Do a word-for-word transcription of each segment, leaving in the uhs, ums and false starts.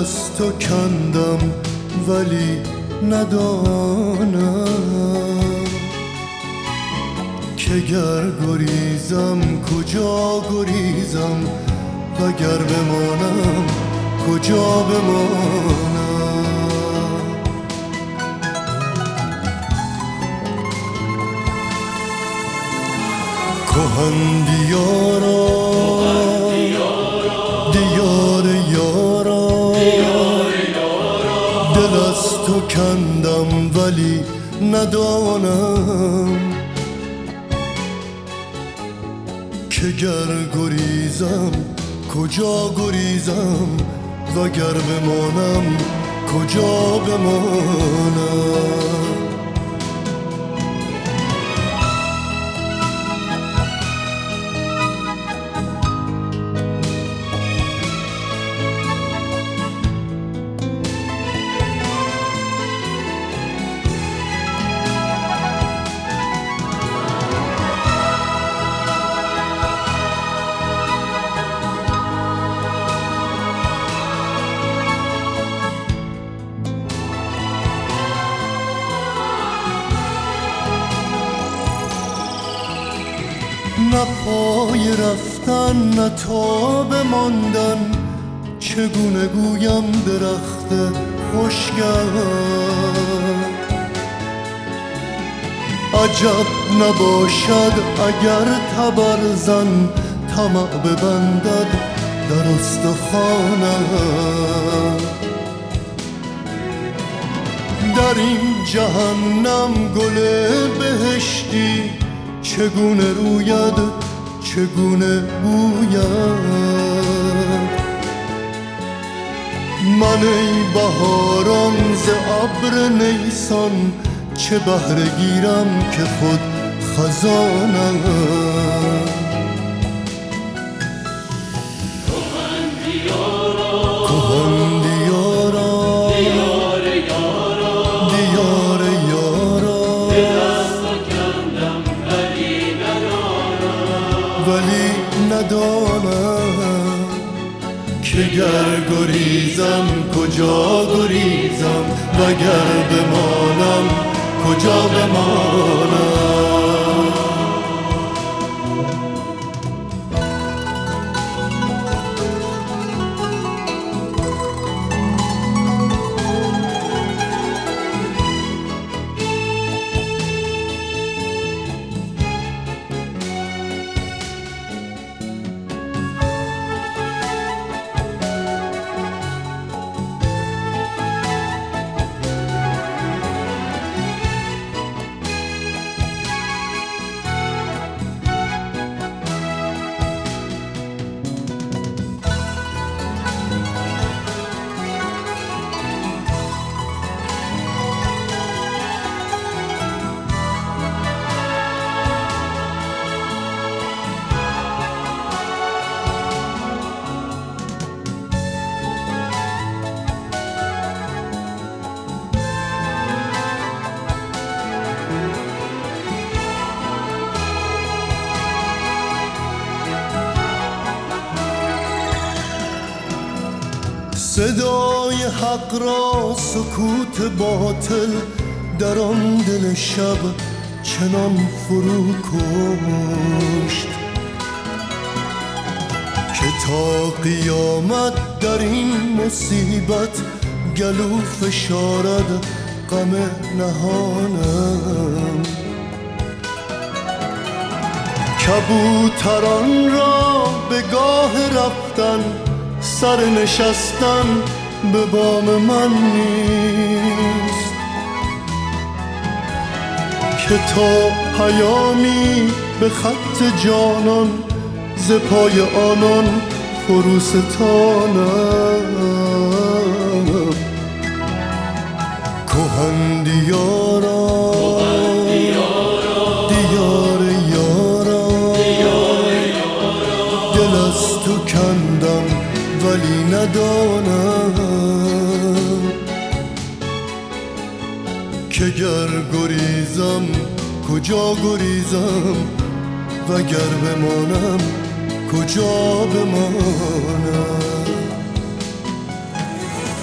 از تو کندم ولی ندانم که گر گریزم کجا گریزم وگر بمانم کجا بمانم. کهن دیارا دیار یارا دل از تو کندم ولی ندانم که گر گریزم کجا گریزم وگر بمانم کجا بمانم. نه پای رفتن نه تاب ماندن، چگونه گویم درخت خوشگل. عجب نباشد اگر تبرزن طمع ببندد در استخوانم. در این جهنم گل بهشتی چگونه روید چگونه بوید. من ای بهاران ز ابر نیسان چه بهره گیرم که خود خزانم. کهن دیارا کهن دیارا دیار یارا دیار یارا دل از تو کندم ولی ندانم ولی ندانم که گر گریزم کجا گریزم وگر بمانم کجا بمانم. صدای حق را سکوت باطل در آن دل شب چنان فرو کشت که تا قیامت در این مصیبت گلو فشارد غم نهانم. کبوتران را به گاه رفتن سر نشستن به بام من نیست که تا پیامی به خط جانان ز پای آنان فرو ستانم. کهن دیارا دیار یارا دل از تو کندم ولی ندانم که گر گریزم کجا گریزم وگر بمانم کجا بمانم.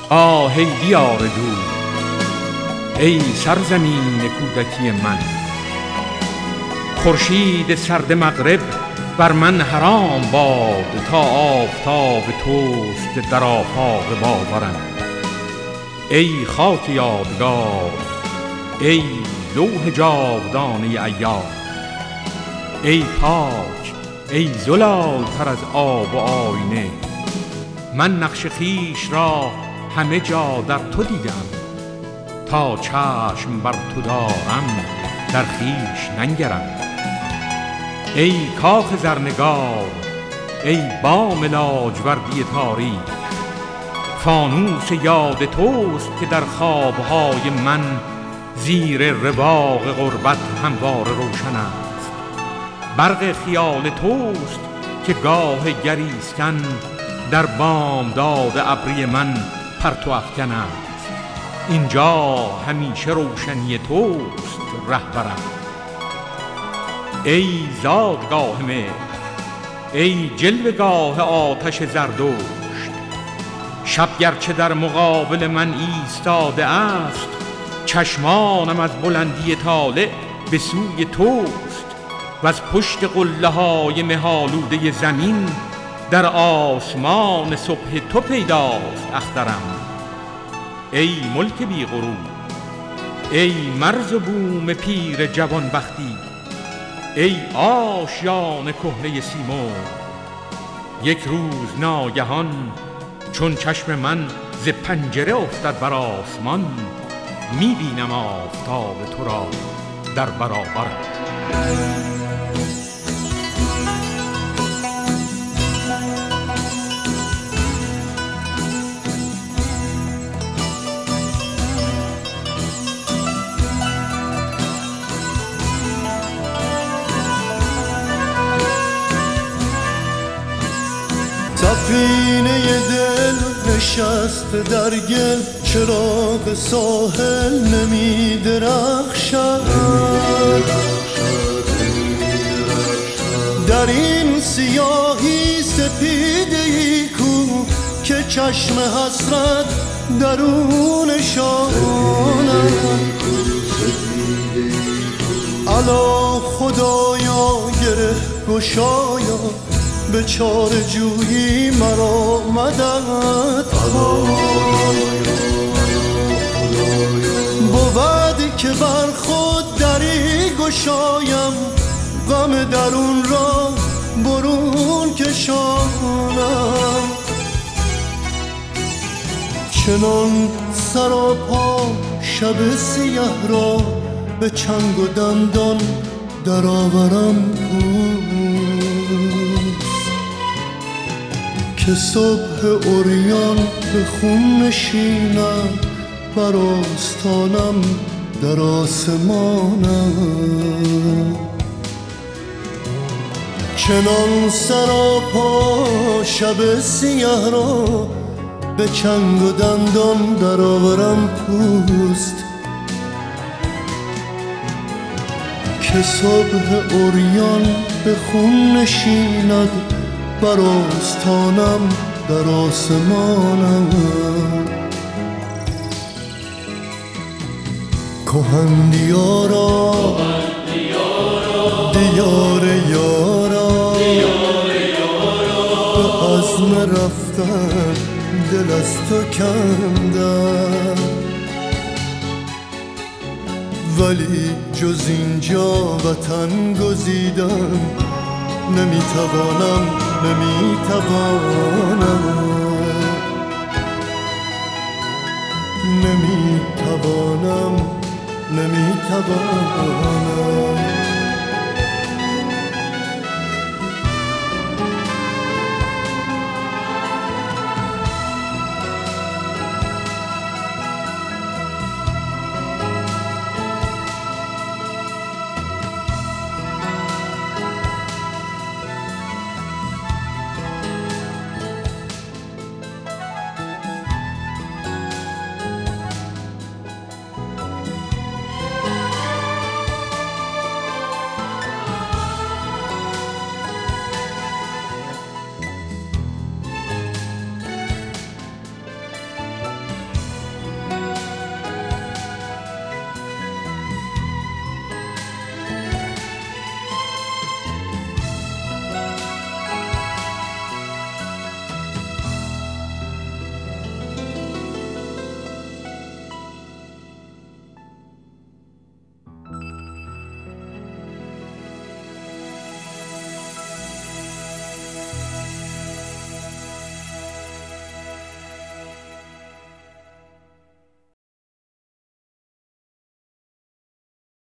آه ای دیار دور، ای سرزمین کودکی من. خورشید سرد مغرب بر من حرام باد، تا آفتاب توست در آفاق باورم. ای خاک یادگار، ای لوح جاودانه ایام، ای پاک، ای زلال تر از آب و آینه. من نقش خیش را همه جا در تو دیدم، تا چشم بر تو دارم در خیش ننگرم. ای کاخ زرنگار، ای بام لاجوردی تاریک، فانوس یاد توست که در خوابهای من زیر رواق غربت همواره روشن است. برق خیال توست که گاه گریستن در بامداد ابری من پرتو افکن است. اینجا همیشه روشنی توست رهبرم. ای زادگاه مهر، ای جلوه‌گاه آتش زردشت، شب گرچه در مقابل من ایستاده است، چشمانم از بلندی طالع به سوی توست و از پشت قله‌های مه‌آلوده زمین در آسمان صبح تو پیداست اخترم. ای ملک بی غرور، ای مرز و بوم پیر جوانبختی، ای آشیان کهنه سیمرغ. یک روز ناگهان چون چشم من ز پنجره افتد بر آسمان، می‌بینم آفتاب تو را در برابرم. سفینه دل نشست در گل، چراغ ساحل نمی درخشد. در این سیاهی سپیده‌ای کو که چشم حسرت درونشان است. الا خدایا گره گشایا، به چاره جویی مرا مدد کن. بود که بر خود دری گشایم، غم درون را برون کشانم. چنان سراپا شب سیه را به چنگ و دندان درآورم که صبح عریان به خون نشیند بر آستانم در آسمانم. چنان سراپا شب سیه را به چنگ و دندان درآورم پوست که صبح عریان به خون نشیند بر آستانم در آسمانم. کهن دیارا دیار یارا، به عزم رفتن دل از تو کندم، ولی جز اینجا وطن گزیدم نمیتوانم نمیتوانم نمیتوانم نمیتوانم